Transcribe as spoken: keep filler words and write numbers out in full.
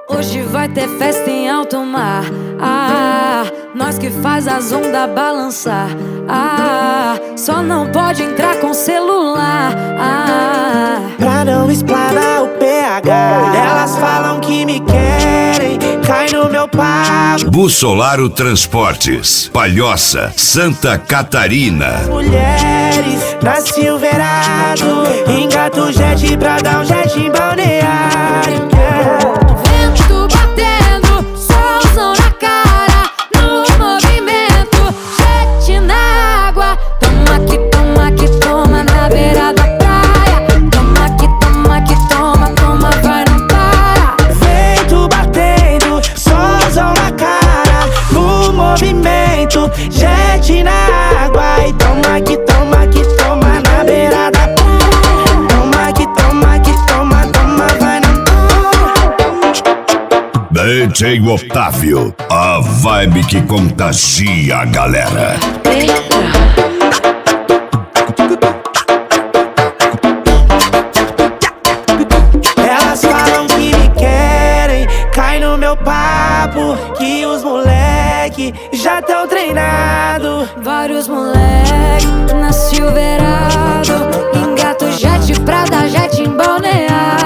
Hoje vai ter festa em alto mar. Ah, nós que faz as ondas balançar. Ah, só não pode entrar com celular. Ah, pra não explanar o P H. Elas falam que me querem, cai no meu papo. Bussolaro Transportes, Palhoça, Santa Catarina. Mulheres na Silverado, engata o jet pra dar um jet em balneário. Vento batendo, solzão na cara, no movimento, jet na água. Toma que toma que toma na beira da praia. Toma que toma que toma, toma, vai, não para. Vento batendo, solzão na cara, no movimento, jet na água. E toma que toma que toma na beira da praia. Toma que toma que toma, toma, vai, não para. D J Otávio, a vibe que contagia a galera. Elas falam que me querem, cai no meu papo, que os moleque já tão treinado. Vários moleque na Silverado, engata o jet pra dar jet em balneário.